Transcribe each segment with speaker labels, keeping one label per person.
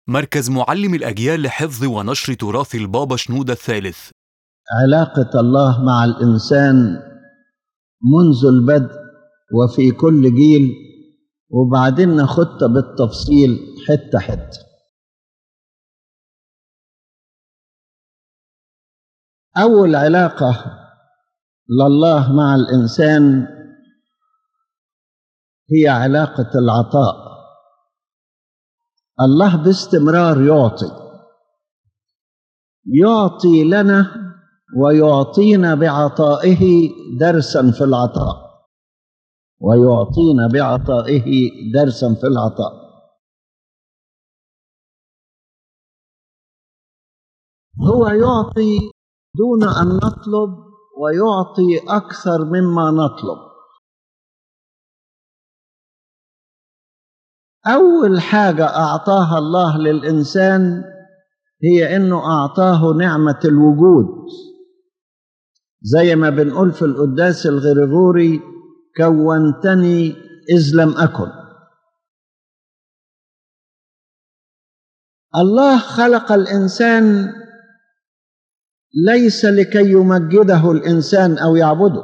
Speaker 1: مركز معلم الأجيال لحفظ ونشر تراث البابا شنودة الثالث.
Speaker 2: علاقة الله مع الإنسان منذ البدء وفي كل جيل، وبعدين ناخدها بالتفصيل حتة حتة. أول علاقة لله مع الإنسان هي علاقة العطاء. الله باستمرار يعطي لنا ويعطينا بعطائه درسا في العطاء، هو يعطي دون أن نطلب ويعطي أكثر مما نطلب. أول حاجة أعطاها الله للإنسان هي إنه أعطاه نعمة الوجود، زي ما بنقول في القداس الغريغوري: كونتني إذ لم أكن. الله خلق الإنسان ليس لكي يمجده الإنسان أو يعبده،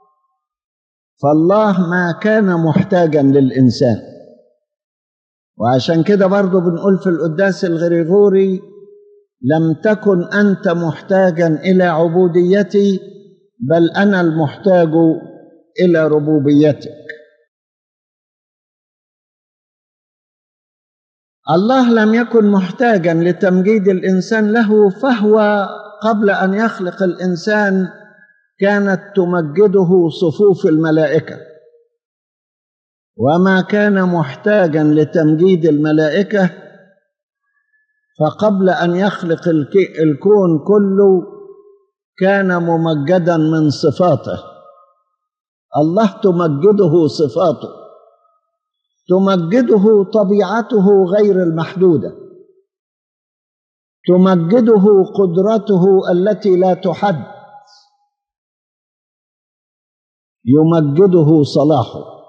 Speaker 2: فالله ما كان محتاجا للإنسان. وعشان كده برضو بنقول في القداس الغريغوري: لم تكن أنت محتاجا إلى عبوديتي، بل أنا المحتاج إلى ربوبيتك. الله لم يكن محتاجا لتمجيد الإنسان له، فهو قبل أن يخلق الإنسان كانت تمجده صفوف الملائكة، وما كان محتاجا لتمجيد الملائكة، فقبل أن يخلق الكون كله كان ممجدا من صفاته. الله تمجده صفاته، تمجده طبيعته غير المحدودة، تمجده قدرته التي لا تحد، يمجده صلاحه.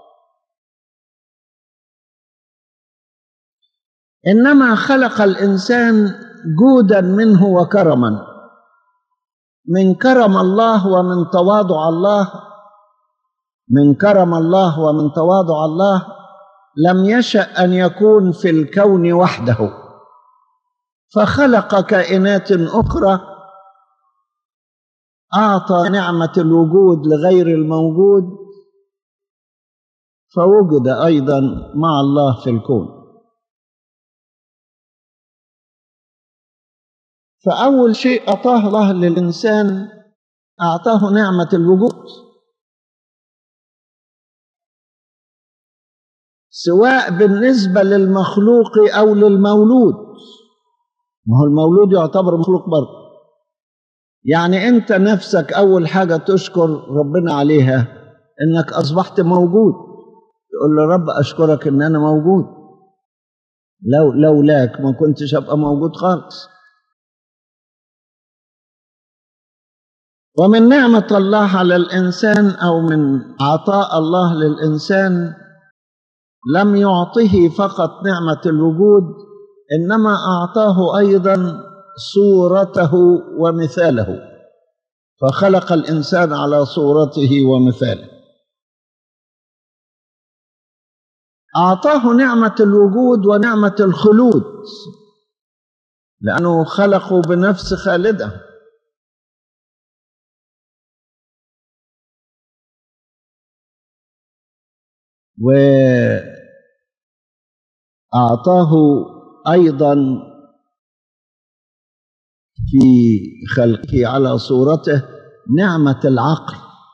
Speaker 2: إنما خلق الإنسان جودا منه وكرما، من كرم الله ومن تواضع الله لم يشأ أن يكون في الكون وحده، فخلق كائنات أخرى، أعطى نعمة الوجود لغير الموجود، فوجد أيضا مع الله في الكون. فأول شيء أعطاه الله للإنسان أعطاه نعمة الوجود، سواء بالنسبة للمخلوق أو للمولود. ما هو المولود يعتبر مخلوق برضه. يعني أنت نفسك أول حاجة تشكر ربنا عليها إنك أصبحت موجود، تقول له: رب أشكرك إن أنا موجود، لولاك ما كنتش أبقى موجود خالص. ومن نعمة الله على الإنسان أو من عطاء الله للإنسان لم يعطه فقط نعمة الوجود، إنما أعطاه أيضا صورته ومثاله، فخلق الإنسان على صورته ومثاله. أعطاه نعمة الوجود ونعمة الخلود، لأنه خلقه بنفس خالدة. وأعطاه أيضا في خلقه على صورته نعمة العقل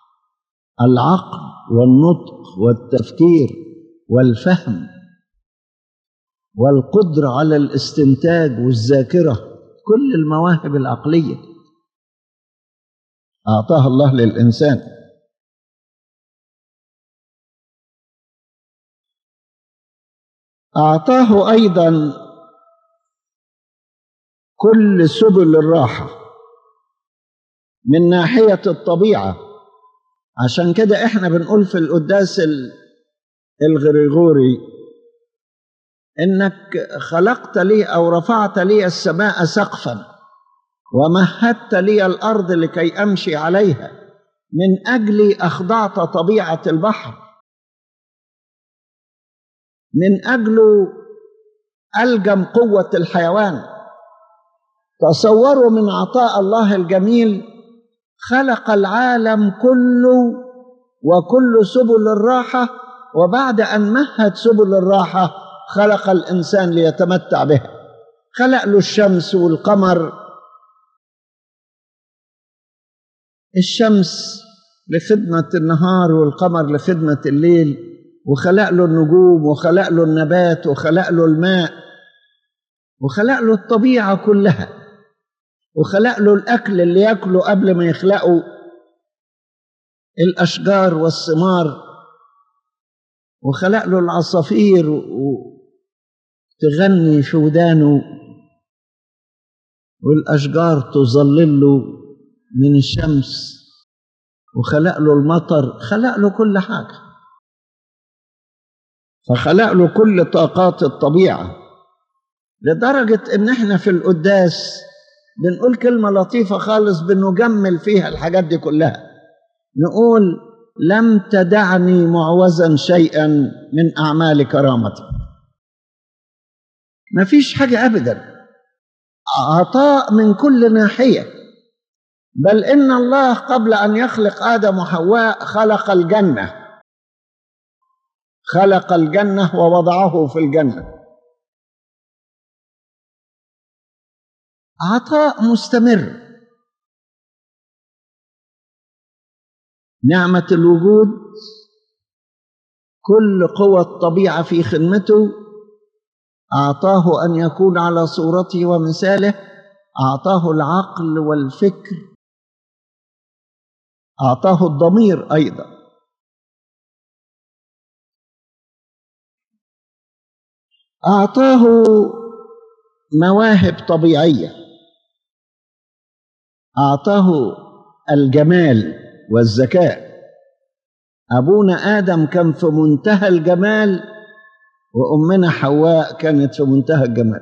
Speaker 2: والنطق والتفكير والفهم والقدرة على الاستنتاج والذاكرة، كل المواهب العقلية أعطاها الله للإنسان. أعطاه أيضا كل سبل الراحة من ناحية الطبيعة. عشان كده احنا بنقول في القداس الغريغوري: إنك خلقت لي أو رفعت لي السماء سقفا ومهدت لي الأرض لكي أمشي عليها، من أجلي أخضعت طبيعة البحر، من أجله ألجم قوة الحيوان. تصوروا من عطاء الله الجميل، خلق العالم كله وكل سبل الراحة، وبعد أن مهد سبل الراحة خلق الإنسان ليتمتع بها. خلق له الشمس والقمر، الشمس لخدمة النهار والقمر لخدمة الليل، وخلق له النجوم وخلق له النبات وخلق له الماء وخلق له الطبيعة كلها، وخلق له الأكل اللي يأكله قبل ما يخلقه الأشجار والثمار، وخلق له العصافير وتغني في ودانه، والأشجار تظلله من الشمس، وخلق له المطر، خلق له كل حاجة. فخلق له كل طاقات الطبيعة، لدرجة إن احنا في القداس بنقول كلمة لطيفة خالص بنجمل فيها الحاجات دي كلها، نقول: لم تدعني معوزا شيئا من أعمال كرامتك. ما فيش حاجة أبدا، عطاء من كل ناحية. بل إن الله قبل أن يخلق آدم وحواء خلق الجنة، خلق الجنة ووضعه في الجنة. عطاء مستمر. نعمة الوجود، كل قوى الطبيعة في خدمته، أعطاه أن يكون على صورته ومثاله، أعطاه العقل والفكر، أعطاه الضمير أيضا، أعطاه مواهب طبيعية، أعطاه الجمال والذكاء. أبونا آدم كان في منتهى الجمال، وأمنا حواء كانت في منتهى الجمال.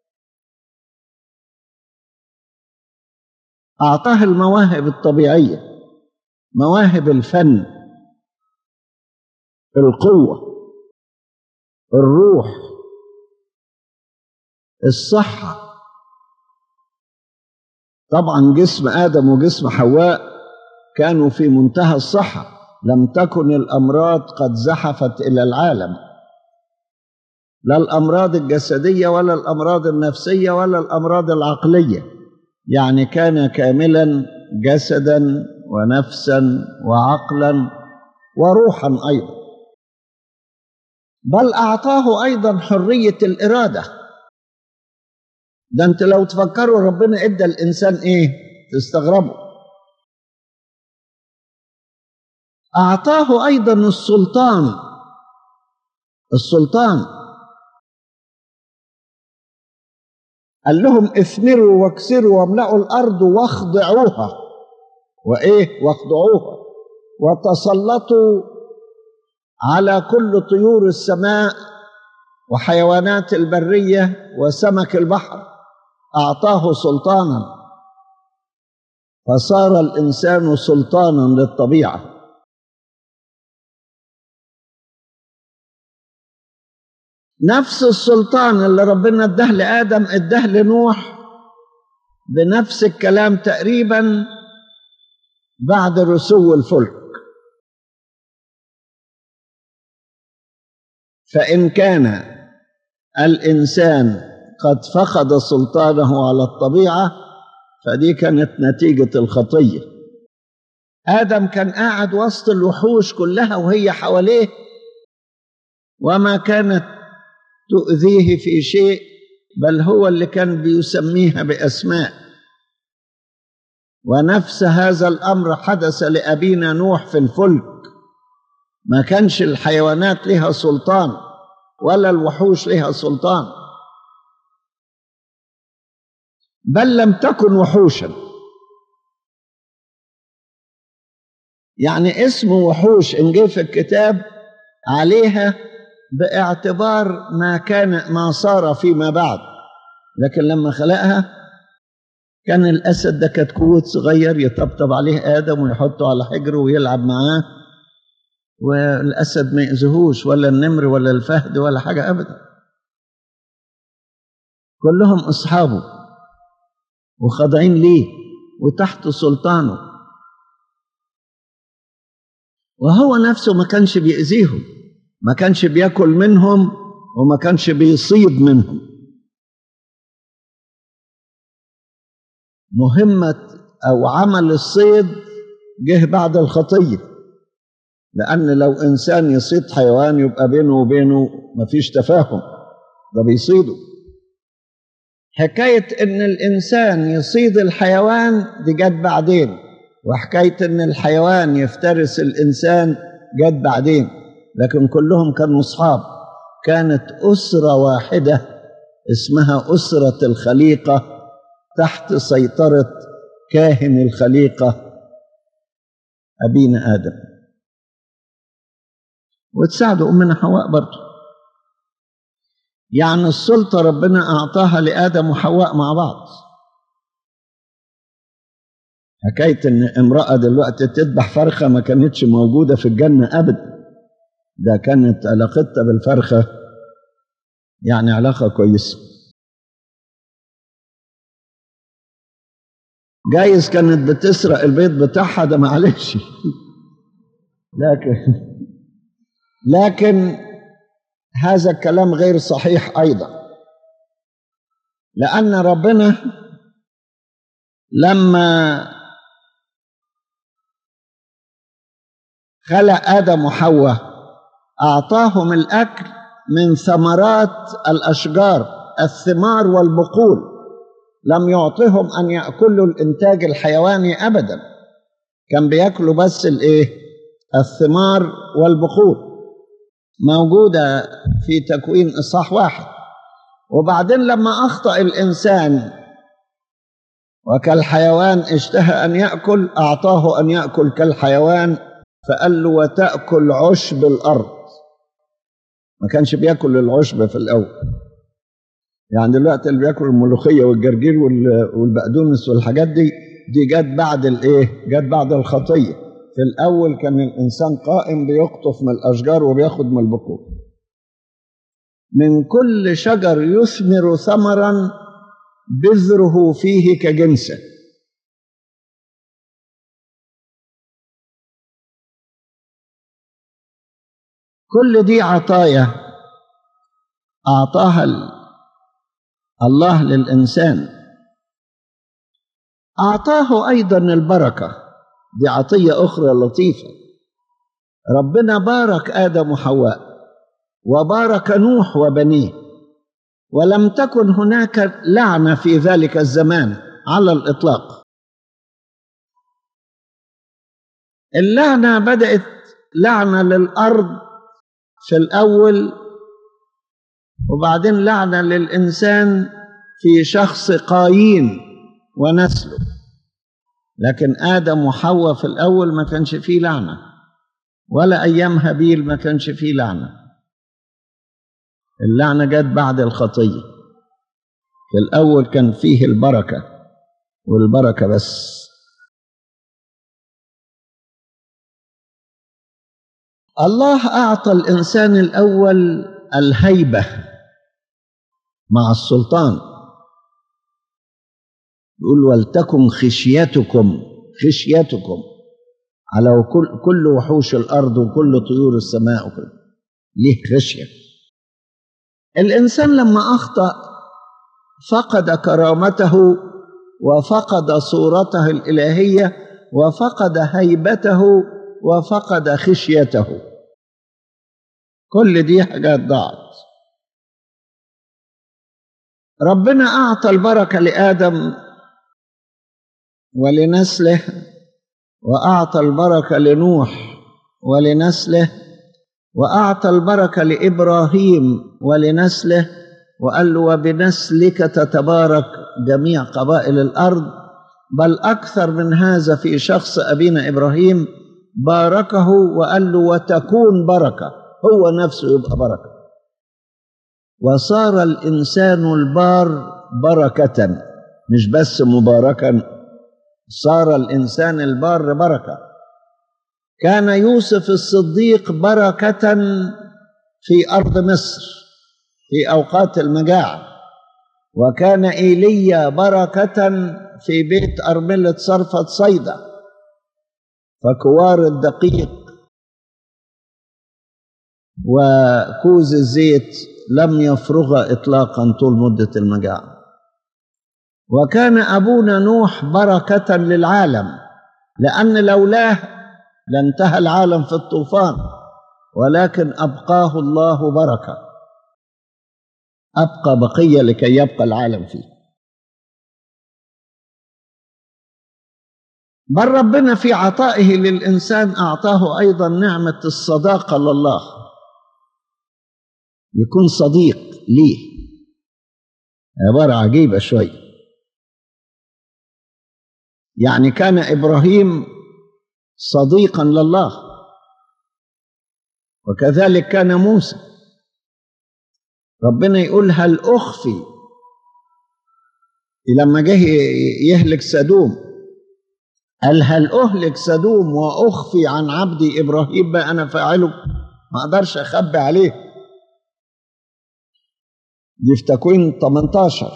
Speaker 2: أعطاه المواهب الطبيعية، مواهب الفن، القوة، الروح، الصحة. طبعا جسم آدم وجسم حواء كانوا في منتهى الصحة، لم تكن الأمراض قد زحفت إلى العالم، لا الأمراض الجسدية ولا الأمراض النفسية ولا الأمراض العقلية، يعني كان كاملا جسدا ونفسا وعقلا وروحا أيضا. بل أعطاه أيضا حرية الإرادة. ده أنت لو تفكروا ربنا إدى الإنسان إيه تستغربوا. أعطاه أيضا السلطان. قال لهم: اثمروا واكسروا واملأوا الأرض واخضعوها، واخضعوها، وتسلطوا على كل طيور السماء وحيوانات البرية وسمك البحر. أعطاه سلطانا، فصار الإنسان سلطانا للطبيعة. نفس السلطان اللي ربنا اداه لآدم اداه لنوح، بنفس الكلام تقريبا بعد رسو الفلك. فإن كان الإنسان قد فقد سلطانه على الطبيعة، فدي كانت نتيجة الخطية. آدم كان قاعد وسط الوحوش كلها وهي حواليه، وما كانت تؤذيه في شيء، بل هو اللي كان بيسميها بأسماء. ونفس هذا الأمر حدث لأبينا نوح في الفلك. ما كانش الحيوانات لها سلطان ولا الوحوش لها سلطان، بل لم تكن وحوشا. يعني اسم وحوش إن جه في الكتاب عليها باعتبار ما صار فيما بعد، لكن لما خلقها كان الأسد ده كتكوت صغير يطبطب عليه آدم ويحطه على حجره ويلعب معاه، والأسد ما يأذيهوش ولا النمر ولا الفهد ولا حاجة أبدا، كلهم أصحابه وخاضعين ليه وتحت سلطانه، وهو نفسه ما كانش بيأذيهم، ما كانش بياكل منهم وما كانش بيصيد منهم. مهمة أو عمل الصيد جه بعد الخطية، لأن لو إنسان يصيد حيوان يبقى بينه وبينه مفيش تفاهم، ده بيصيده. حكاية إن الإنسان يصيد الحيوان دي جت بعدين، وحكاية إن الحيوان يفترس الإنسان جت بعدين، لكن كلهم كانوا أصحاب. كانت أسرة واحدة اسمها أسرة الخليقة تحت سيطرة كاهن الخليقة أبينا آدم، وتساعدوا أمنا حواء برضو. يعني السلطة ربنا أعطاها لآدم وحواء مع بعض. حكاية إن امرأة دلوقتي تذبح فرخة ما كانتش موجودة في الجنة أبدا، ده كانت علاقتها بالفرخة يعني علاقة كويسة. جايز كانت بتسرق البيض بتاعها، ده معلش لكن هذا الكلام غير صحيح أيضا، لأن ربنا لما خلق آدم وحواء أعطاهم الأكل من ثمرات الأشجار، الثمار والبقول، لم يعطهم أن يأكلوا الإنتاج الحيواني أبدا، كان بيأكلوا بس الثمار والبقول، موجودة في تكوين إصحاح 1. وبعدين لما أخطأ الإنسان وكالحيوان اشتهى أن يأكل، أعطاه أن يأكل كالحيوان، فقال له وتأكل عشب الأرض. ما كانش بيأكل العشب في الأول، يعني دلوقتي اللي بيأكل الملوخية والجرجير والبقدونس والحاجات دي جت بعد جت بعد الخطية. في الأول كان الإنسان قائم بيقطف من الأشجار وبياخد من البقول. من كل شجر يثمر ثمرا بذره فيه كجنسه. كل دي عطايا أعطاها الله للإنسان. أعطاه أيضا البركة، دي عطية أخرى لطيفة. ربنا بارك آدم وحواء وبارك نوح وبنيه، ولم تكن هناك لعنة في ذلك الزمان على الإطلاق. اللعنة بدأت لعنة للأرض في الأول، وبعدين لعنة للإنسان في شخص قايين ونسله، لكن آدم وحواء في الأول ما كانش فيه لعنة، ولا أيام هابيل ما كانش فيه لعنة. اللعنة جت بعد الخطية. في الأول كان فيه البركة، والبركة بس. الله أعطى الإنسان الأول الهيبة مع السلطان، يقول ولتكن خشيتكم على كل وحوش الأرض وكل طيور السماء وكل. ليه خشية؟ الإنسان لما أخطأ فقد كرامته وفقد صورته الإلهية وفقد هيبته وفقد خشيته. كل دي حاجات ضاعت. ربنا أعطى البركة لآدم ولنسله، وأعطى البركة لنوح ولنسله، وأعطى البركة لإبراهيم ولنسله، وقال له وبنسلك تتبارك جميع قبائل الأرض. بل أكثر من هذا في شخص أبينا إبراهيم، باركه وقال له وتكون بركة، هو نفسه يبقى بركة. وصار الإنسان البار بركة، مش بس مباركا، صار الإنسان البار بركة. كان يوسف الصديق بركة في أرض مصر في أوقات المجاعة، وكان إيليا بركة في بيت أرملة صرفة صيدا، فكوار الدقيق وكوز الزيت لم يفرغ إطلاقا طول مدة المجاعة. وكان أبونا نوح بركة للعالم، لأن لولاه لانتهى العالم في الطوفان، ولكن أبقاه الله بركة، أبقى بقية لكي يبقى العالم فيه. بل ربنا في عطائه للإنسان أعطاه أيضا نعمة الصداقة لله، يكون صديق ليه. عبارة عجيبة شوية. يعني كان إبراهيم صديقا لله، وكذلك كان موسى. ربنا يقول هل أخفي، لما جه يهلك سدوم قال هل أهلك سدوم وأخفي عن عبدي إبراهيم ما أنا فاعله؟ ما أقدرش أخبي عليه. دي في تكوين 18.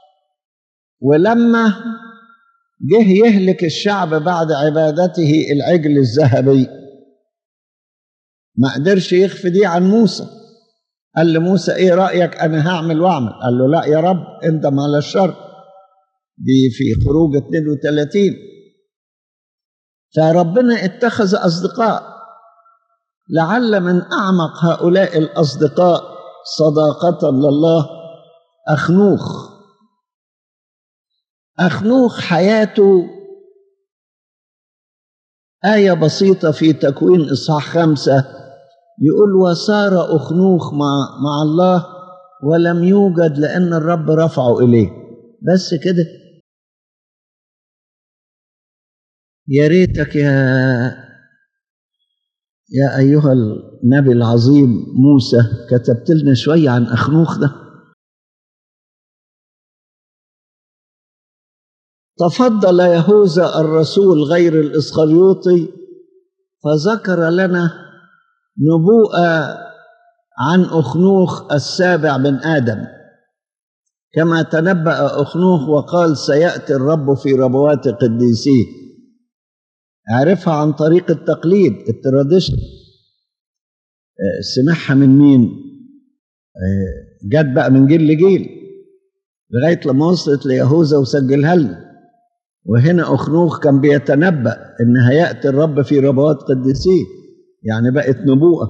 Speaker 2: ولما جه يهلك الشعب بعد عبادته العجل الذهبي ما قدرش يخفي دي عن موسى. قال لموسى ايه رأيك انا هعمل واعمل؟ قال له لا يا رب اندم على الشر. دي في خروج 32. فربنا اتخذ اصدقاء. لعل من اعمق هؤلاء الاصدقاء صداقة لله أخنوخ حياته آية بسيطة في تكوين إصحاح 5 يقول وسار أخنوخ مع الله ولم يوجد لأن الرب رفعه إليه. بس كده. يا ريتك يا أيها النبي العظيم موسى كتبت لنا شوية عن أخنوخ ده. تفضل يهوذا الرسول غير الإسخريوطي فذكر لنا نبوءة عن أخنوخ السابع من آدم، كما تنبأ أخنوخ وقال سيأتي الرب في ربوات قديسيه. عرفها عن طريق التقليد، التراديشن. سمعها من مين؟ جت بقى من جيل لجيل لغاية لما وصلت ليهوذا وسجلها لنا. وهنا أخنوخ كان بيتنبأ إن هيأتي الرب في ربوات قديسيه، يعني بقت نبوءة.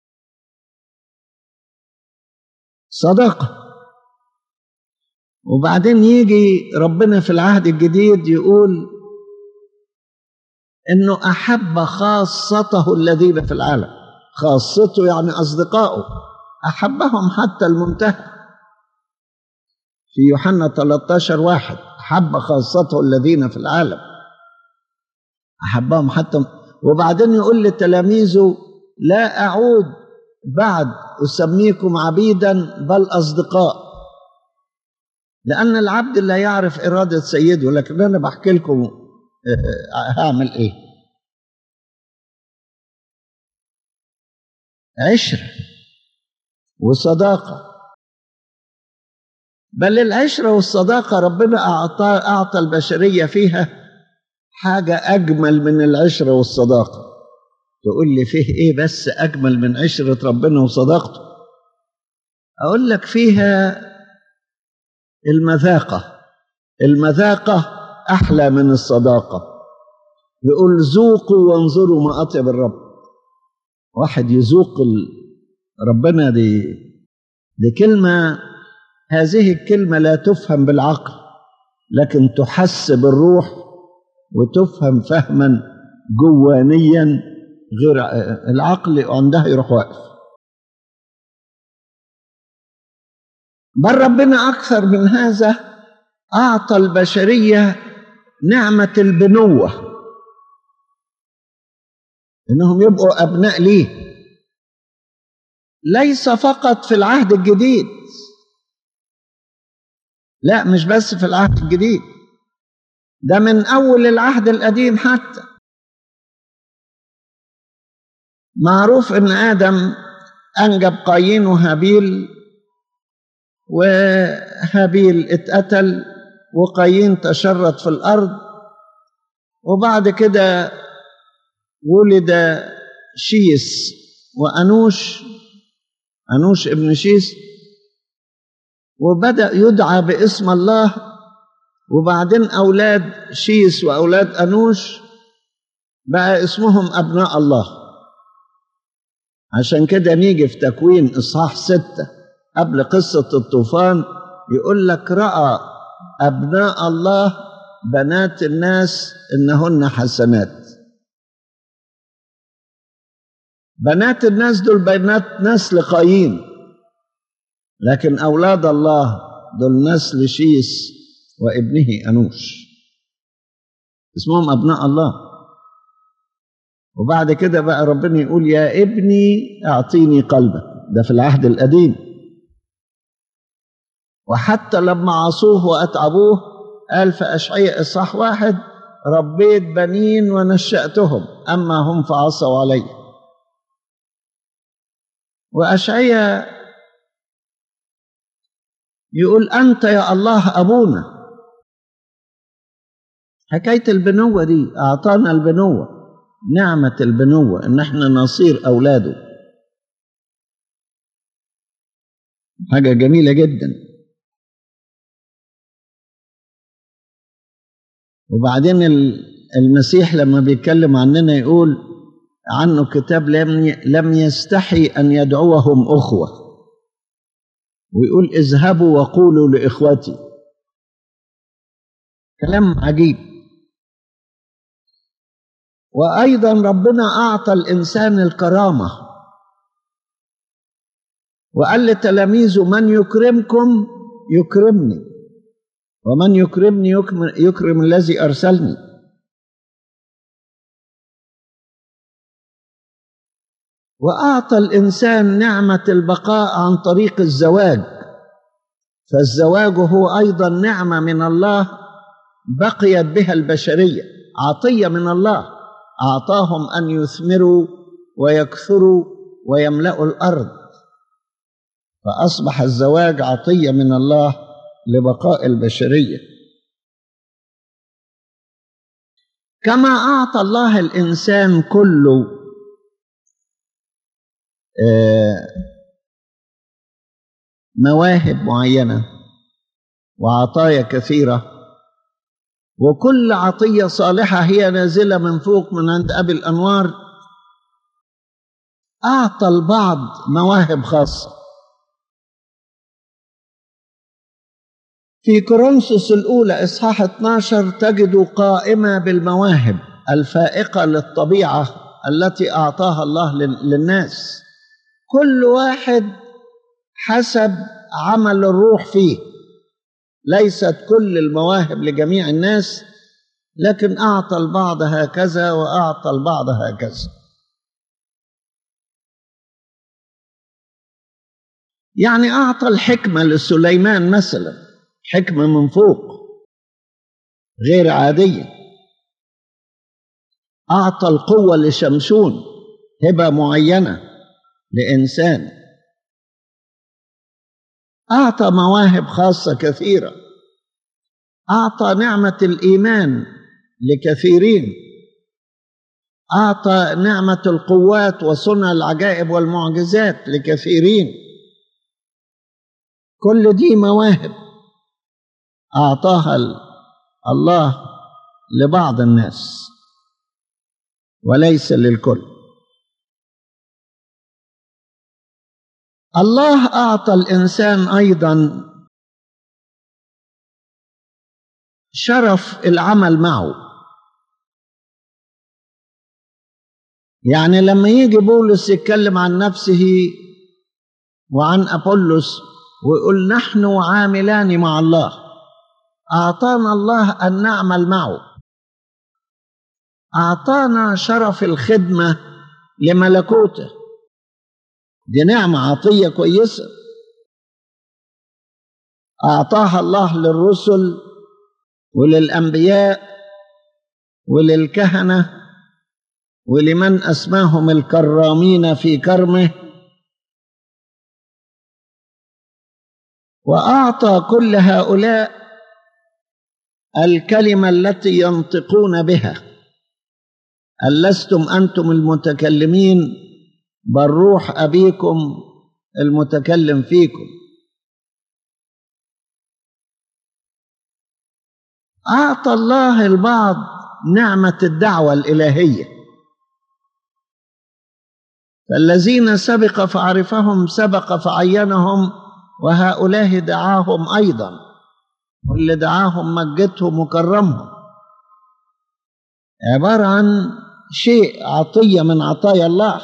Speaker 2: صداقة. وبعدين يجي ربنا في العهد الجديد يقول إنه أحب خاصته الذين في العالم. خاصته يعني أصدقائه، أحبهم حتى المنتهى. في يوحنا 13:1 أحب خاصته الذين في العالم، أحبهم حتى. وبعدين يقول لتلاميذه لا أعود بعد أسميكم عبيدا بل أصدقاء، لأن العبد لا يعرف إرادة سيده. لكن أنا بحكي لكم هعمل إيه. عشرة وصداقة. بل العشرة والصداقة ربنا أعطى البشرية فيها حاجة أجمل من العشرة والصداقة. تقول لي فيه إيه بس أجمل من عشرة ربنا وصداقته؟ أقول لك فيها المذاقة. المذاقة أحلى من الصداقة. يقول ذوقوا وانظروا ما أطيب الرب. واحد يذوق ربنا، دي كلمة، هذه الكلمة لا تفهم بالعقل لكن تحس بالروح وتفهم فهما جوانيا غير العقل عندها يروح واقف. بل ربنا أكثر من هذا أعطى البشرية نعمة البنوة، إنهم يبقوا أبناء ليه. ليس فقط في العهد الجديد، لا، مش بس في العهد الجديد، ده من أول العهد القديم حتى. معروف إن آدم أنجب قايين وهابيل، وهابيل اتقتل وقايين تشرد في الأرض، وبعد كده ولد شيس وأنوش، أنوش ابن شيس، وبدأ يدعى باسم الله. وبعدين أولاد شيس وأولاد أنوش بقى اسمهم أبناء الله. عشان كده نيجي في تكوين إصحاح 6 قبل قصة الطوفان يقول لك: رأى أبناء الله بنات الناس إنهن حسنات. بنات الناس دول بنات نسل قايين، لكن أولاد الله دول نسل شيس وابنه أنوش، اسمهم أبناء الله. وبعد كده بقى ربنا يقول: يا ابني أعطيني قلبك. ده في العهد القديم. وحتى لما عصوه وأتعبوه قال في أشعياء إصحاح 1: ربيت بنين ونشأتهم أما هم فعصوا علي. وأشعياء يقول: أنت يا الله أبونا. حكاية البنوة دي أعطانا البنوة، نعمة البنوة إن احنا نصير أولاده، حاجة جميلة جدا. وبعدين المسيح لما بيتكلم عننا يقول عنه كتاب: لم يستحي أن يدعوهم أخوة، ويقول: اذهبوا وقولوا لإخوتي. كلام عجيب. وأيضا ربنا أعطى الإنسان الكرامة، وقال لتلاميذه: من يكرمكم يكرمني، ومن يكرمني يكرم الذي أرسلني. وأعطى الإنسان نعمة البقاء عن طريق الزواج، فالزواج هو أيضا نعمة من الله بقيت بها البشرية، عطية من الله أعطاهم أن يثمروا ويكثروا ويملأوا الأرض، فأصبح الزواج عطية من الله لبقاء البشرية. كما أعطى الله الإنسان كله مواهب معينة وعطايا كثيرة، وكل عطية صالحة هي نازلة من فوق من عند أبي الأنوار. أعطى البعض مواهب خاصة. في كورنثوس الأولى إصحاح 12 تجد قائمة بالمواهب الفائقة للطبيعة التي أعطاها الله للناس، كل واحد حسب عمل الروح فيه. ليست كل المواهب لجميع الناس، لكن أعطى البعض هكذا وأعطى البعض هكذا. يعني أعطى الحكمة لسليمان مثلا، حكمة من فوق غير عادية. أعطى القوة لشمشون، هبة معينة لإنسان. أعطى مواهب خاصة كثيرة. أعطى نعمة الإيمان لكثيرين. أعطى نعمة القوات وصنع العجائب والمعجزات لكثيرين. كل دي مواهب أعطاها الله لبعض الناس وليس للكل. الله أعطى الإنسان أيضا شرف العمل معه. يعني لما يجي بولس يتكلم عن نفسه وعن أبولس ويقول نحن عاملان مع الله، أعطانا الله أن نعمل معه، أعطانا شرف الخدمة لملكوته. دي نعمة عطية كويسة. أعطاها الله للرسل وللأنبياء وللكهنة ولمن أسماهم الكرامين في كرمه، وأعطى كل هؤلاء الكلمة التي ينطقون بها. ألستم أنتم المتكلمين بل روح أبيكم المتكلم فيكم. أعطى الله البعض نعمة الدعوة الإلهية، فالذين سبق فعرفهم سبق فعينهم، وهؤلاء دعاهم أيضا، واللي دعاهم مجدهم وكرمهم. عبارة عن شيء عطية من عطايا الله،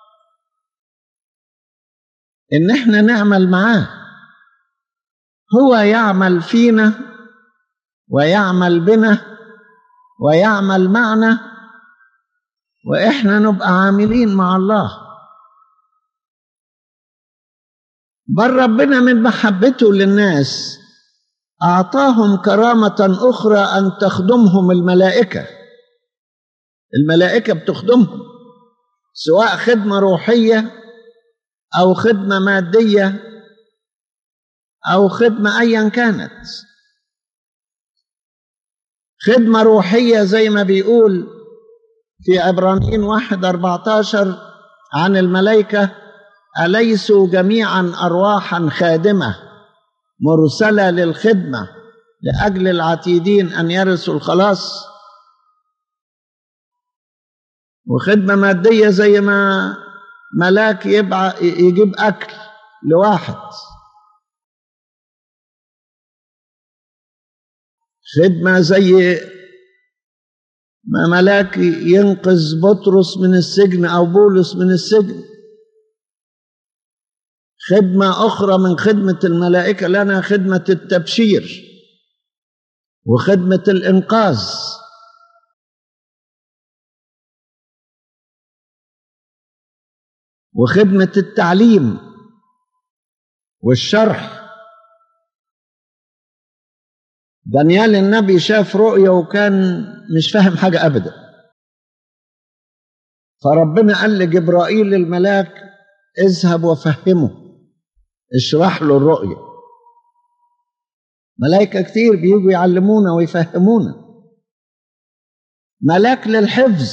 Speaker 2: إن احنا نعمل معاه، هو يعمل فينا ويعمل بنا ويعمل معنا، وإحنا نبقى عاملين مع الله. بل ربنا من محبته للناس أعطاهم كرامة أخرى أن تخدمهم الملائكة. الملائكة بتخدمهم، سواء خدمة روحية أو خدمة مادية أو خدمة أيا كانت. خدمة روحية زي ما بيقول في عبرانيين 1:14 عن الملائكة: أليسوا جميعا أرواحا خادمة مرسلة للخدمة لأجل العتيدين أن يرثوا الخلاص. وخدمة مادية زي ما ملاك يجيب أكل لواحد. خدمة زي ما ملاك ينقذ بطرس من السجن أو بولس من السجن. خدمة أخرى من خدمة الملائكة لنا خدمة التبشير وخدمة الإنقاذ وخدمة التعليم والشرح. دانيال النبي شاف رؤية وكان مش فاهم حاجة أبدا، فربنا قال لجبرائيل الملاك: اذهب وفهمه، اشرح له الرؤية. ملائكة كتير بيجوا يعلمونا ويفهمونا. ملاك للحفظ،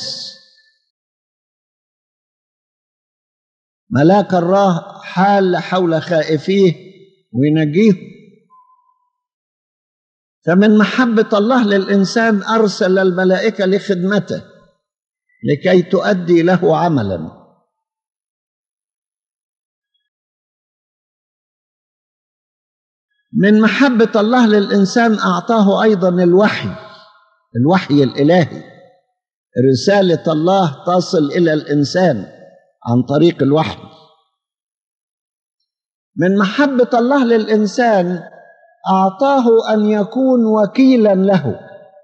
Speaker 2: ملاك الله حال حول خائفيه وينجيه. فمن محبة الله للإنسان أرسل الملائكة لخدمته لكي تؤدي له عملا. من محبة الله للإنسان أعطاه أيضا الوحي الإلهي. رسالة الله تصل إلى الإنسان عن طريق الوحي. من محبة الله للإنسان أعطاه أن يكون وكيلا له.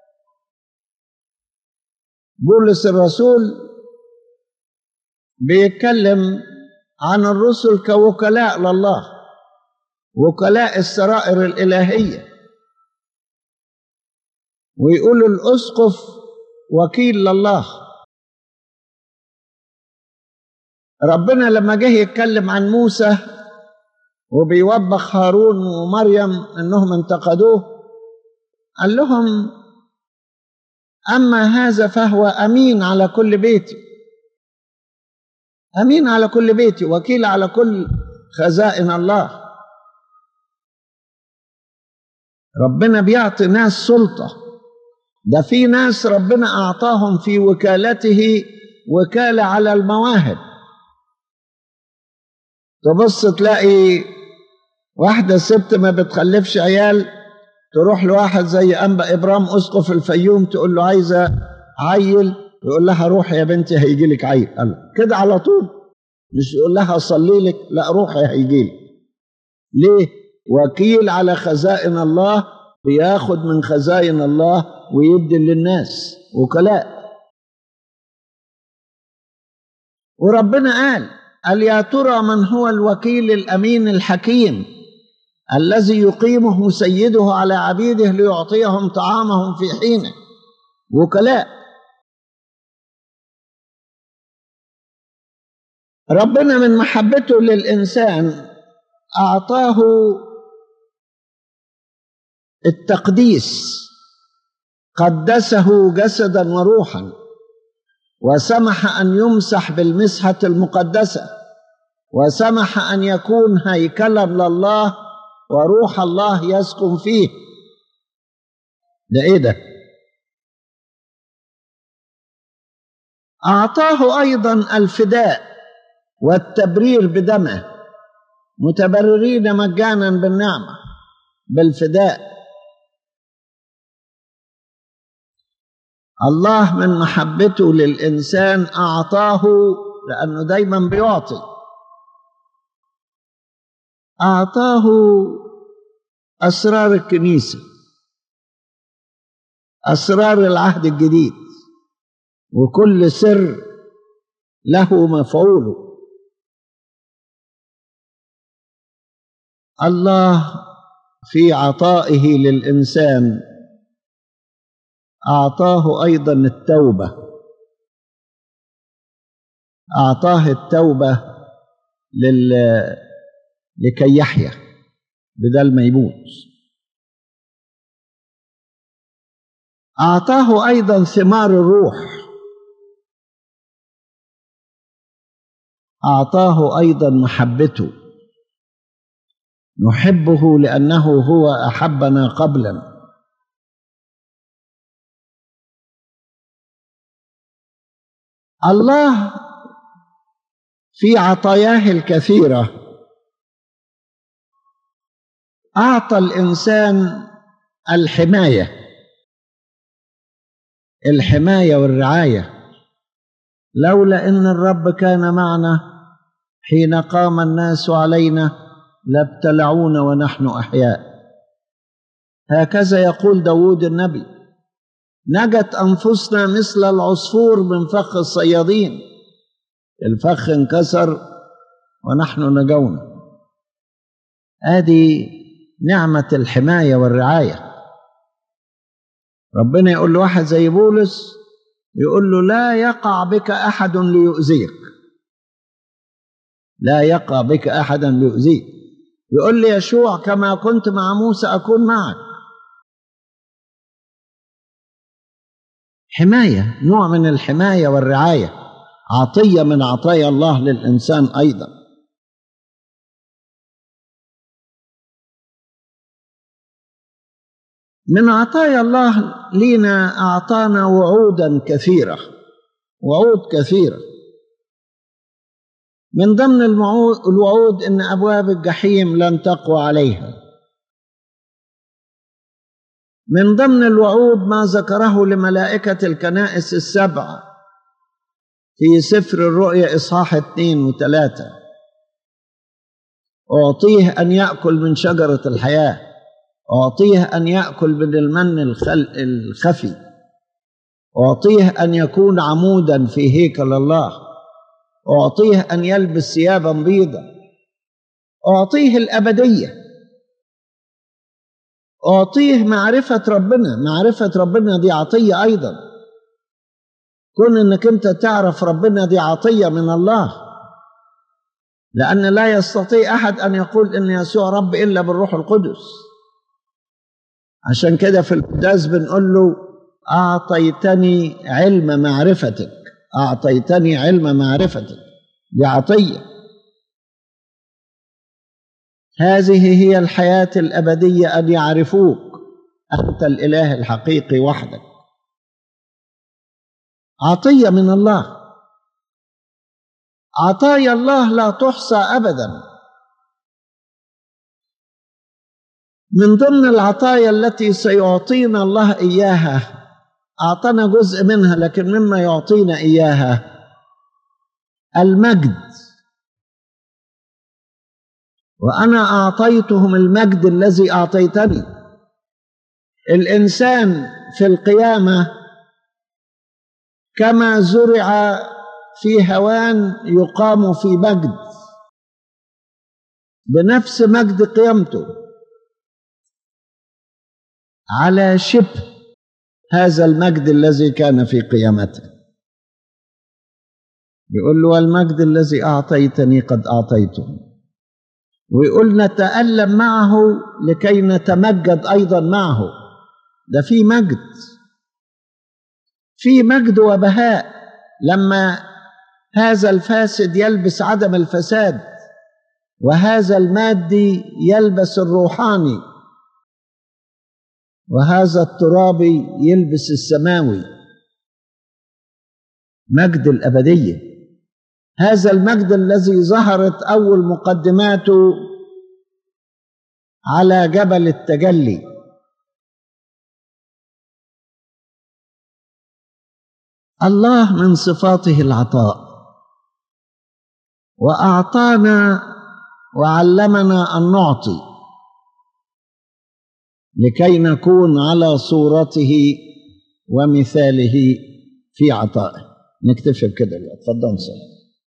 Speaker 2: بولس الرسول بيتكلم عن الرسل كوكلاء لله، وكلاء السرائر الإلهية، ويقول الأسقف وكيل لله. ربنا لما جه يتكلم عن موسى وبيوبخ هارون ومريم انهم انتقدوه، قال لهم: اما هذا فهو امين على كل بيتي، امين على كل بيتي، وكيل على كل خزائن الله. ربنا بيعطي ناس سلطة. ده في ناس ربنا اعطاهم في وكالته وكالة على المواهب. تبص تلاقي واحدة ست ما بتخلفش عيال، تروح لواحد زي أنبا إبرام أسقف الفيوم تقول له: عايزة عيل، يقول لها: روح يا بنتي هيجي لك عيل. قال كده على طول، مش يقول لها أصلي لك، لا، روحي هيجي لك. ليه؟ وكيل على خزائن الله، بياخد من خزائن الله ويدي للناس. وكلاء. وربنا قال: يا ترى من هو الوكيل الأمين الحكيم الذي يقيمه سيده على عبيده ليعطيهم طعامهم في حينه، وكلاء. ربنا من محبته للإنسان أعطاه التقديس، قدسه جسدا وروحا، وسمح أن يمسح بالمسحة المقدسة، وسمح أن يكون هيكلا لله وروح الله يسكن فيه. ده إيه ده؟ أعطاه أيضا الفداء والتبرير بدمه، متبررين مجانا بالنعمة بالفداء. الله من محبته للإنسان أعطاه، لأنه دايما بيعطي، أعطاه أسرار الكنيسة، أسرار العهد الجديد، وكل سر له مفعوله. الله في عطائه للإنسان أعطاه أيضا التوبة، أعطاه التوبة لكي يحيا بدل ما يموت. أعطاه أيضا ثمار الروح، أعطاه أيضا محبته، نحبه لأنه هو أحبنا قبلا. الله في عطاياه الكثيرة أعطى الإنسان الحماية والرعاية. لولا إن الرب كان معنا حين قام الناس علينا لابتلعونا ونحن أحياء. هكذا يقول داود النبي: نجت أنفسنا مثل العصفور من فخ الصيادين، الفخ انكسر ونحن نجونا. هذه نعمة الحماية والرعاية. ربنا يقول له واحد زي بولس، يقول له: لا يقع بك أحد ليؤذيك، لا يقع بك أحد ليؤذيك. يقول لي يشوع: كما كنت مع موسى أكون معك. حماية، نوع من الحماية والرعاية، عطية من عطايا الله للإنسان أيضا. من عطايا الله لينا أعطانا وعودا كثيرة، وعود كثيرة. من ضمن الوعود إن أبواب الجحيم لن تقوى عليها. من ضمن الوعود ما ذكره لملائكة الكنائس السبع في سفر الرؤيا إصحاح 2 و3: أعطيه أن يأكل من شجرة الحياة، أعطيه أن يأكل من المن الخفي، أعطيه أن يكون عمودا في هيكل الله، أعطيه أن يلبس ثيابا بيضا، أعطيه الأبدية، أعطيه معرفة ربنا. معرفة ربنا دي عطية أيضا. كون أنك أنت تعرف ربنا دي عطية من الله، لأن لا يستطيع أحد أن يقول إن يسوع رب إلا بالروح القدس. عشان كده في القداس بنقول له: أعطيتني علم معرفتك، أعطيتني علم معرفتك. دي عطية. هذه هي الحياة الأبدية، أن يعرفوك أنت الإله الحقيقي وحدك. عطية من الله. عطايا الله لا تحصى أبدا. من ضمن العطايا التي سيعطينا الله إياها، أعطانا جزء منها لكن مما يعطينا إياها المجد. وأنا أعطيتهم المجد الذي أعطيتني. الإنسان في القيامة كما زرع في هوان يقام في مجد، بنفس مجد قيامته على شبه هذا المجد الذي كان في قيامته. يقول له والمجد الذي أعطيتني قد أعطيته. ويقول نتألم معه لكي نتمجد أيضا معه. ده في مجد وبهاء لما هذا الفاسد يلبس عدم الفساد، وهذا المادي يلبس الروحاني، وهذا الترابي يلبس السماوي. مجد الأبدية، هذا المجد الذي ظهرت أول مقدماته على جبل التجلي. الله من صفاته العطاء، وأعطانا وعلمنا أن نعطي لكي نكون على صورته ومثاله في عطائه. نكتفي بكده. اتفضل.